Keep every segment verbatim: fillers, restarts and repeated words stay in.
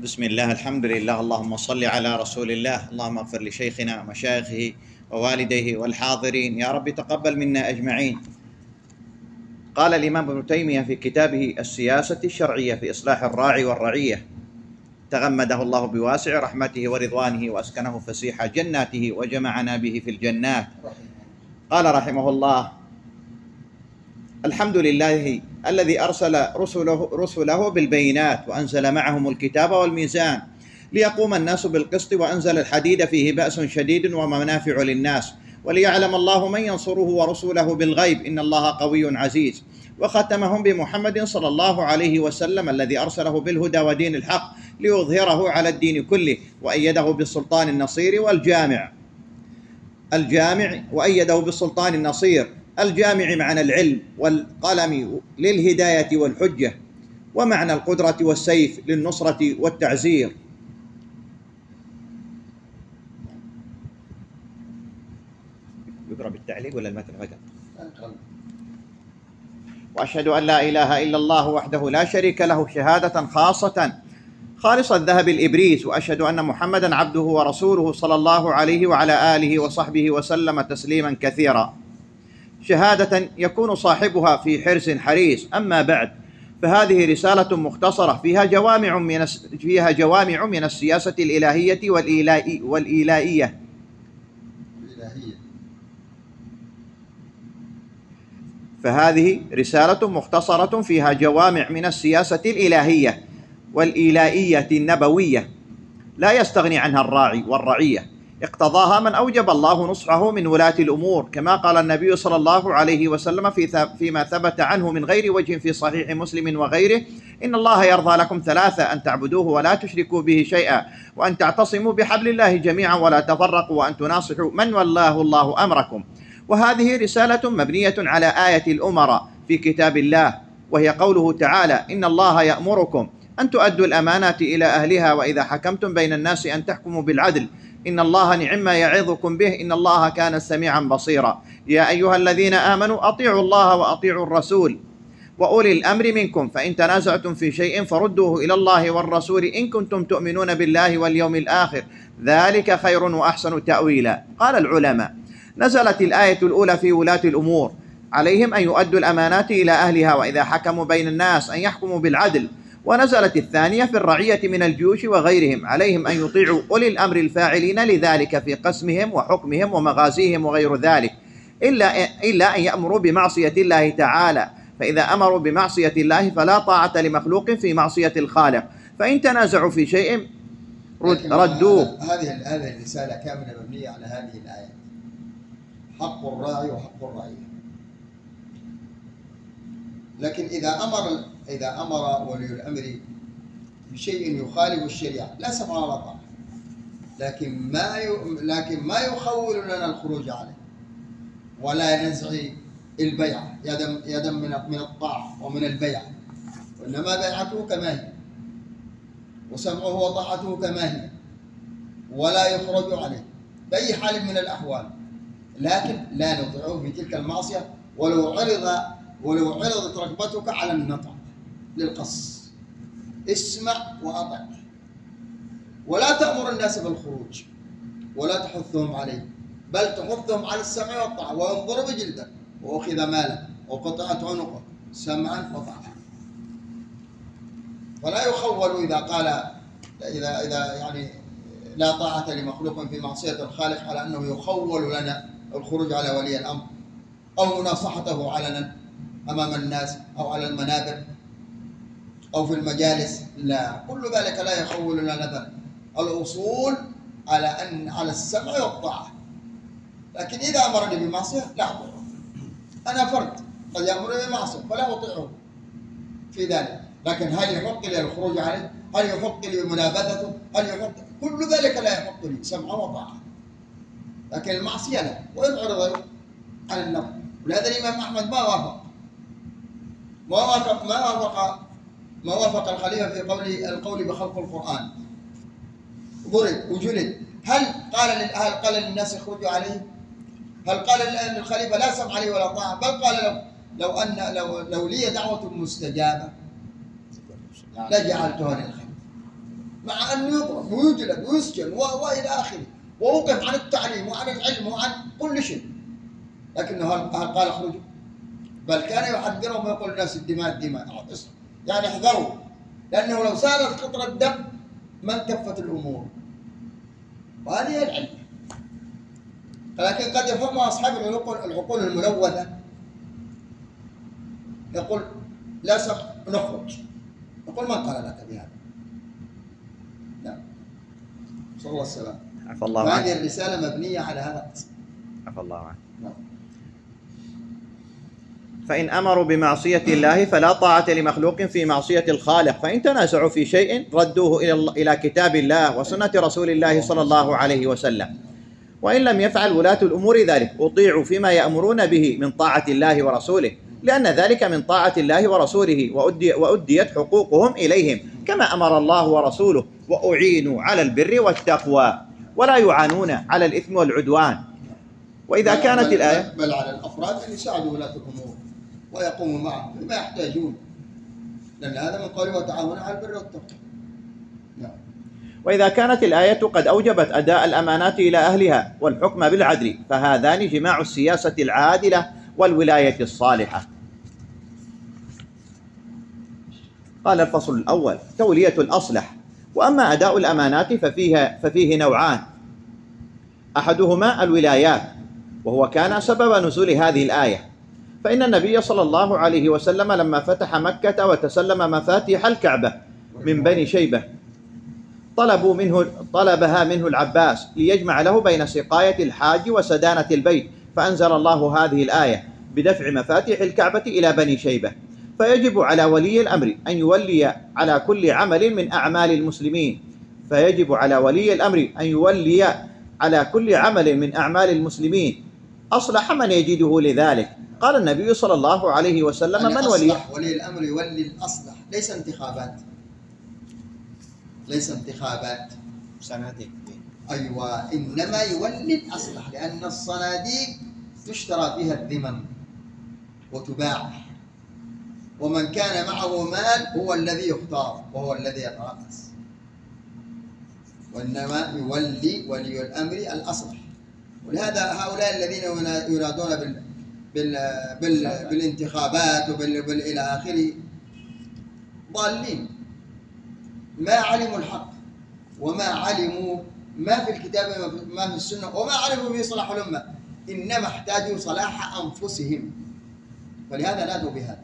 بسم الله، الحمد لله، اللهم صل على رسول الله. اللهم اغفر لشيخنا ومشايخه ووالديه والحاضرين، يا رب تقبل منا أجمعين. قال الإمام ابن تيمية في كتابه السياسة الشرعية في إصلاح الراعي والرعية، تغمده الله بواسع رحمته ورضوانه وأسكنه فسيح جناته وجمعنا به في الجنات. قال رحمه الله: الحمد لله الذي أرسل رسله, رسله بالبينات وأنزل معهم الكتاب والميزان ليقوم الناس بالقسط، وأنزل الحديد فيه بأس شديد ومنافع للناس، وليعلم الله من ينصره ورسوله بالغيب إن الله قوي عزيز. وختمهم بمحمد صلى الله عليه وسلم الذي أرسله بالهدى ودين الحق ليظهره على الدين كله، وأيده بالسلطان النصير والجامع الجامع وأيده بالسلطان النصير الجامع معنى العلم والقلم للهداية والحجة، ومعنى القدرة والسيف للنصرة والتعزير. يقرأ بالتعليق ولا المتن فقط؟ وأشهد أن لا إله إلا الله وحده لا شريك له شهادة خاصة خالص الذهب الإبريز، وأشهد أن محمدا عبده ورسوله صلى الله عليه وعلى آله وصحبه وسلم تسليما كثيرا، شهادة يكون صاحبها في حرص حريص. أما بعد، فهذه رسالة مختصرة فيها جوامع من فيها جوامع من السياسة الإلهية والإيلائي والإيلائية فهذه رسالة مختصرة فيها جوامع من السياسة الإلهية والإيلائية النبوية لا يستغني عنها الراعي والرعية، اقتضاها من أوجب الله نصحه من ولاة الأمور، كما قال النبي صلى الله عليه وسلم في فيما ثبت عنه من غير وجه في صحيح مسلم وغيره: إن الله يرضى لكم ثلاثة: أن تعبدوه ولا تشركوا به شيئا، وأن تعتصموا بحبل الله جميعا ولا تفرقوا، وأن تناصحوا من ولاه الله أمركم. وهذه رسالة مبنية على آية الأمراء في كتاب الله، وهي قوله تعالى: إن الله يأمركم أن تؤدوا الأمانات إلى أهلها، وإذا حكمتم بين الناس أن تحكموا بالعدل، إن الله نعم ما يعظكم به، إن الله كان سميعا بصيرا. يا أيها الذين آمنوا أطيعوا الله وأطيعوا الرسول وأولي الأمر منكم، فإن تنازعتم في شيء فردوه إلى الله والرسول إن كنتم تؤمنون بالله واليوم الآخر، ذلك خير وأحسن تأويلا. قال العلماء: نزلت الآية الأولى في ولاة الأمور، عليهم أن يؤدوا الأمانات إلى أهلها، وإذا حكموا بين الناس أن يحكموا بالعدل. ونزلت الثانية في الرعية من الجيوش وغيرهم، عليهم أن يطيعوا أولي الأمر الفاعلين لذلك في قسمهم وحكمهم ومغازيهم وغير ذلك، إلا إلا أن يأمروا بمعصية الله تعالى، فإذا أمروا بمعصية الله فلا طاعة لمخلوق في معصية الخالق، فإن تنازعوا في شيء ردوه. هذه هذه الرسالة كاملة مبنية على هذه الآية: حق الراعي وحق الرعية. لكن إذا أمر إذا أمر ولي الأمر بشيء يخالف الشريعة لا سمع ولا طاعة، لكن ما لكن ما يخول لنا الخروج عليه ولا نزع البيعة يدا يدا من من الطاعة ومن البيعة، وإنما بيعته كما هي وسمعه وطاعته كما هي، ولا يخرج عليه بأي حال من الأحوال، لكن لا نطيعه في تلك المعصية ولو عرض ولو عرضت رغبتك على النطع للقص. اسمع وأطع، ولا تأمر الناس بالخروج ولا تحثهم عليه، بل تحثهم على السمع والطاعة، وانظر بجلدك وأخذ مالا وقطعت عنقه سمعا وطاعة. ولا يخول إذا قال إذا إذا يعني لا طاعة لمخلوق في معصية الخالق على أنه يخول لنا الخروج على ولي الأمر أو مناصحته علنا أمام الناس أو على المنابر أو في المجالس، لا، كل ذلك لا يخول لنا نذر. الأصول على أن على السمع والطاعة، لكن إذا أمرني بمعصية لا أطيعه. أنا فرد قد يأمرني بمعصية فلا أطيعه في ذلك، لكن هل يحق لي الخروج عليه؟ هل يحق لي منابذته؟ هل يحق؟ كل ذلك لا يحق لي سمع وطاعة، لكن المعصية لا، ويعرض عن النظر. ولهذا الإمام أحمد ما وافق ما وافق ما وافق ما وافق الخليفة في قول القول بخلق القرآن، ضرب وجلد. هل قال هل قال للناس يخرجوا عليه؟ هل قال للخليفة لا سمع عليه ولا طاعة؟ بل قال لو لو أن لو لو لي دعوة مستجابة لجعلتها للخليفة. مع أنه يضرب ويجلد ويسجن وإلى آخره، ووقف عن التعليم وعن العلم وعن كل شيء، لكنه هل قال اخرجوا؟ بل كان يحذرهم ويقول الناس الدماء الدماء، يعني احذروا، لأنه لو سالت قطرة دم ما انتفت الأمور، وهذه هي العلم. لكن قد يفهم أصحاب العقول الملوثة، يقول لا سمح نخرج، يقول من قال لك بهذا؟ لا، صلى الله عليه وسلم. عفى الله عنك. وهذه الرسالة مبنية على هذا القسم. عفى الله عنك. نعم. فإن أمروا بمعصية الله فلا طاعة لمخلوق في معصية الخالق، فإن تنازعوا في شيء ردوه إلى إلى كتاب الله وسنة رسول الله صلى الله عليه وسلم. وإن لم يفعل ولاة الأمور ذلك أطيعوا فيما يأمرون به من طاعة الله ورسوله، لأن ذلك من طاعة الله ورسوله، وأدي وأديت حقوقهم إليهم كما أمر الله ورسوله، وأعينوا على البر والتقوى ولا يعانون على الإثم والعدوان. وإذا كانت بل الآية بل على الأفراد أن يساعدوا ولاة الأمور ويقوموا معهم بما يحتاجون، لأن هذا من قوله وتعاونوا على البر والتقوى. نعم. وإذا كانت الآية قد أوجبت أداء الأمانات إلى أهلها والحكم بالعدل، فهذان جماع السياسة العادلة والولاية الصالحة. قال الفصل الأول: تولية الأصلح. وأما أداء الأمانات ففيها ففيه نوعان، أحدهما الولايات، وهو كان سبب نزول هذه الآية. فإن النبي صلى الله عليه وسلم لما فتح مكة وتسلم مفاتيح الكعبة من بني شيبة طلبوا منه طلبها منه العباس ليجمع له بين سقاية الحاج وسدانة البيت، فأنزل الله هذه الآية بدفع مفاتيح الكعبة إلى بني شيبة. فيجب على ولي الأمر أن يولي على كل عمل من أعمال المسلمين فيجب على ولي الأمر أن يولي على كل عمل من أعمال المسلمين أصلح من يجده لذلك. قال النبي صلى الله عليه وسلم: يعني من ولي ولي الأمر يولي الأصلح، ليس انتخابات، ليس انتخابات صناديق. أيوة، إنما يولي الأصلح، لأن الصناديق تشترى فيها الذمم وتباع، ومن كان معه مال هو الذي يختار وهو الذي يترأس، وإنما يولي ولي الأمر الأصلح. ولهذا هؤلاء الذين ينادون بال بال بال بالانتخابات وبال إلى آخره ضالين، ما علموا الحق وما علموا ما في الكتاب ما في السنة وما علموا به صلاح الأمة، إنما احتاجوا صلاح أنفسهم، ولهذا نادوا بهذا.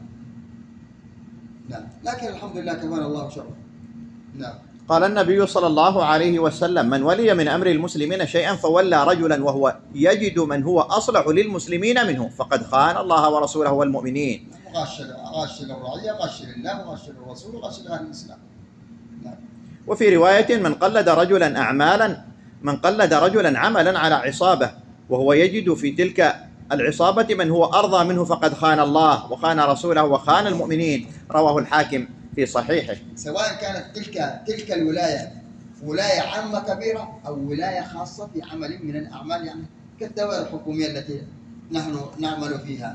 نعم، لكن الحمد لله كفانا الله شره. نعم. قال النبي صلى الله عليه وسلم: من ولي من أمر المسلمين شيئا فولى رجلا وهو يجد من هو أصلح للمسلمين منه فقد خان الله ورسوله والمؤمنين. غش غش للرعية، غش لله، غش للرسول، غش لأهل الإسلام. نعم. وفي رواية: من قلد رجلا أعمالا من قلد رجلا عملا على عصابة وهو يجد في تلك العصابة من هو أرضى منه فقد خان الله وخان رسوله وخان المؤمنين. رواه الحاكم في صحيحه. سواء كانت تلك تلك الولاية ولاية عامة كبيرة أو ولاية خاصة في عمل من الأعمال، يعني كالدوائر الحكومية التي نحن نعمل فيها،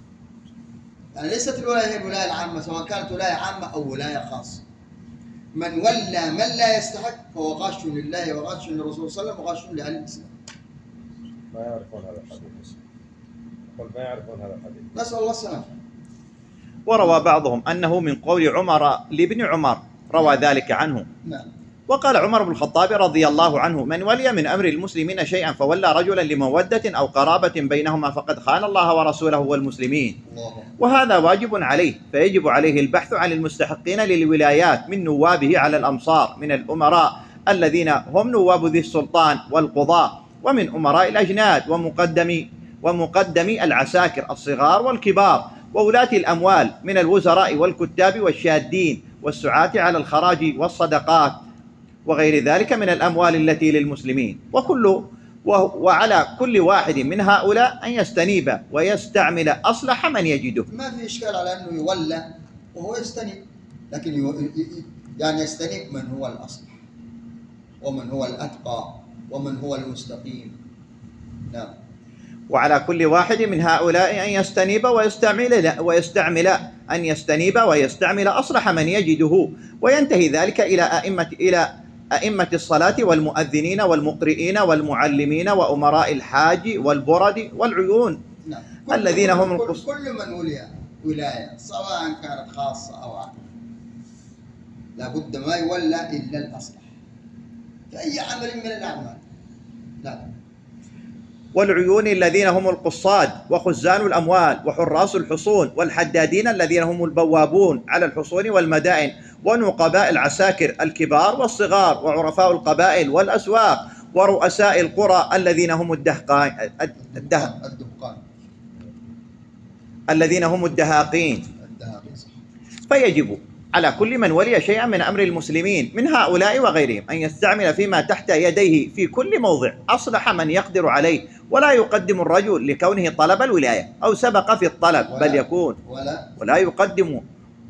يعني ليست الولاية هي الولاية العامة، سواء كانت ولاية عامة أو ولاية خاصة. من ولى من لا يستحق فهو غاش لله وغاش للرسول صلى الله عليه وسلم وغاش لأهل الإسلام. ما يعرفون هذا الحديث، قل ما يعرفون هذا الحديث. نسأل الله السلامة. وروى بعضهم أنه من قول عمر لابن عمر، روى ذلك عنه. نعم. وقال عمر بن الخطاب رضي الله عنه: من ولي من أمر المسلمين شيئا فولى رجلا لمودة أو قرابة بينهما فقد خان الله ورسوله والمسلمين. الله. وهذا واجب عليه، فيجب عليه البحث عن المستحقين للولايات من نوابه على الأمصار من الأمراء الذين هم نواب ذي السلطان والقضاء، ومن أمراء الأجناد ومقدمي ومقدمي العساكر الصغار والكبار، وولاة الأموال من الوزراء والكتاب والشادين والسعاة على الخراج والصدقات وغير ذلك من الأموال التي للمسلمين. وكل وعلى كل واحد من هؤلاء أن يستنيب ويستعمل أصلح من يجده. ما في إشكال على أنه يولى وهو يستنيب، لكن يعني يستنيب من هو الأصلح ومن هو الأتقى ومن هو المستقيم. نعم. وعلى كل واحد من هؤلاء أن يستنيب ويستعمل ويستعمل أن يستنيب ويستعمل أصلح من يجده، وينتهي ذلك إلى أئمة إلى أئمة الصلاة والمؤذنين والمقرئين والمعلمين وأمراء الحاج والبرد والعيون. نعم. الذين هم كل, القص... كل من ولي ولاية سواء كانت خاصة أو عامة لابد ما يولى إلا الأصلح في أي عمل من الأعمال. نعم. والعيون الذين هم القصاد وخزان الأموال وحراس الحصون والحدادين الذين هم البوابون على الحصون والمدائن ونقباء العساكر الكبار والصغار وعرفاء القبائل والأسواق ورؤساء القرى الذين هم الدهقان الده... الدهقان الذين هم الدهاقين. الدهاقين صح. فيجب على كل من ولي شيئا من أمر المسلمين من هؤلاء وغيرهم أن يستعمل فيما تحت يديه في كل موضع أصلح من يقدر عليه، ولا يقدم الرجل لكونه طلب الولاية أو سبق في الطلب، بل يكون ولا ولا يقدم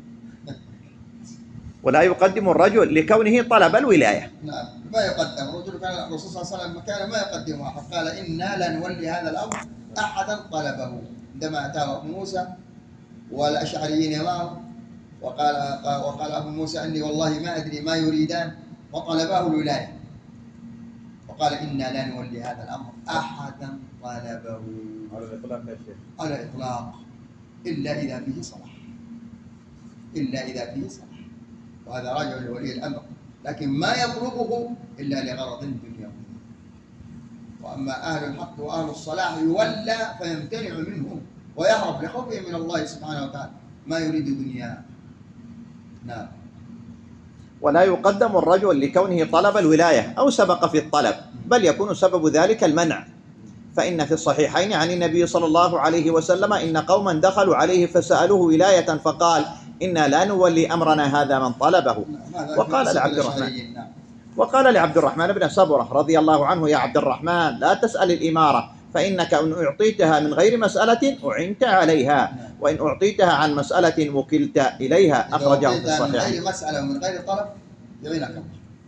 ولا يقدم الرجل لكونه طلب الولاية. نعم. ما يقدم الرجل. كان الرسول صلى الله عليه وسلم كان ما يقدم أحد، قال إنا لا نولي هذا الأمر أحدا طلبه عندما أتاه أبو موسى والأشعريين معه وقال وقال أبو موسى أني والله ما أدري ما يريدان وطلباه الولاية، وقال إنا لا نولي هذا الأمر أحدا طلبه على الإطلاق يا شيخ. على الإطلاق إلا إذا فيه صلاح، إلا إذا فيه صلاح، وهذا راجع لولي الأمر، لكن ما يطلبه إلا لغرض دنيوي. وأما أهل الحق وأهل الصلاح يولى فيمتنع منهم ويهرب لخوفه من الله سبحانه وتعالى، ما يريد دنياه. نعم. ولا يقدم الرجل لكونه طلب الولاية أو سبق في الطلب، بل يكون سبب ذلك المنع. فإن في الصحيحين عن النبي صلى الله عليه وسلم إن قوما دخلوا عليه فسألوه ولاية فقال إنا لا نولي أمرنا هذا من طلبه. وقال لعبد الرحمن وقال لعبد الرحمن بن سبرة رضي الله عنه يا عبد الرحمن لا تسأل الإمارة، فإنك إن أعطيتها من غير مسألة أعنت عليها، وإن أعطيتها عن مسألة وكلت إليها. أخرجه في الصحيح. من غير مسألة ومن غير طلب يعينك الله،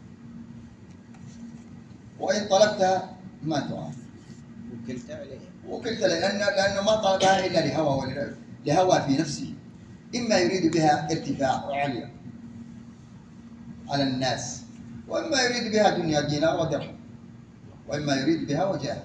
وإن طلبتها ما تعاف وكلت عليها وكلت لأن لأنه ما طلبها إلا لهوى لهوى في نفسه، إما يريد بها ارتفاع وعليا على الناس، وإما يريد بها دنيا دينار ودرهم، وإما يريد بها وجاه.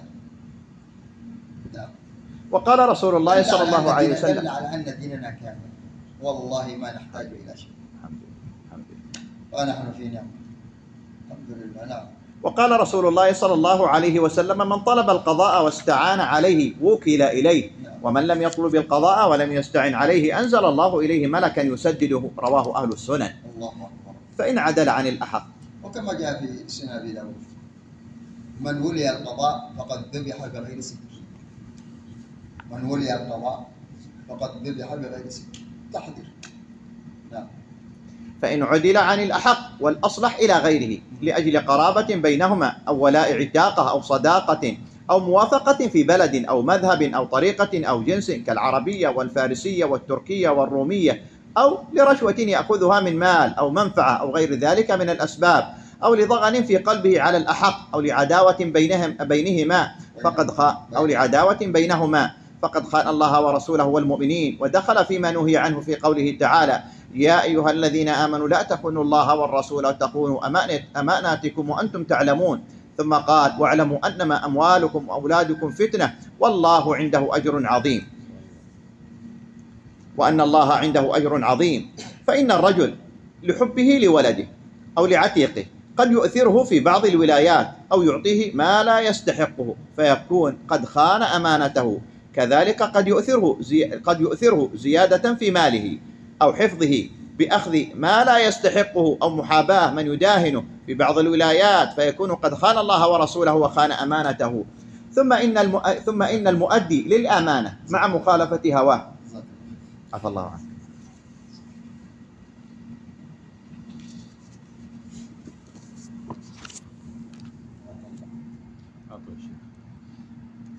وقال رسول الله صلى الله عليه وسلم دل على أن ديننا كامل والله ما نحتاج إلى شيء. الحمد لله. ونحن في نعمة الحمد لله. نعم. وقال رسول الله صلى الله عليه وسلم من طلب القضاء واستعان عليه وكل إليه، ومن لم يطلب القضاء ولم يستعن عليه أنزل الله إليه ملكا يسدده. رواه أهل السنن. الله أكبر. فإن عدل عن الأحق. وكما جاء في سنن أبي داود من ولي القضاء فقد ذبح بغير سكين، من ولي القضاء فقد ذبح بغير سكين. تحذير. نعم. فإن عدل عن الأحق والأصلح إلى غيره لأجل قرابة بينهما أو ولاء عتاقة أو صداقة أو موافقة في بلد أو مذهب أو طريقة أو جنس كالعربية والفارسية والتركية والرومية، أو لرشوة يأخذها من مال أو منفعة أو غير ذلك من الأسباب، أو لضغن في قلبه على الأحق، أو لعداوة بينهم بينهما فقد خان أو لعداوة بينهما فقد خان الله ورسوله والمؤمنين، ودخل فيما نهي عنه في قوله تعالى يا أيها الذين آمنوا لا تخونوا الله والرسول وتخونوا أماناتكم وأنتم تعلمون. ثم قال واعلموا أنما أموالكم وأولادكم فتنة والله عنده أجر عظيم، وأن الله عنده أجر عظيم. فإن الرجل لحبه لولده أو لعتيقه قد يؤثره في بعض الولايات أو يعطيه ما لا يستحقه فيكون قد خان أمانته، كذلك قد يؤثره زي... قد يؤثره زيادة في ماله أو حفظه بأخذ ما لا يستحقه أو محاباة من يداهنه في بعض الولايات فيكون قد خان الله ورسوله وخان أمانته. ثم إن الم... ثم إن المؤدي للأمانة مع مخالفة هواه عفى الله عنه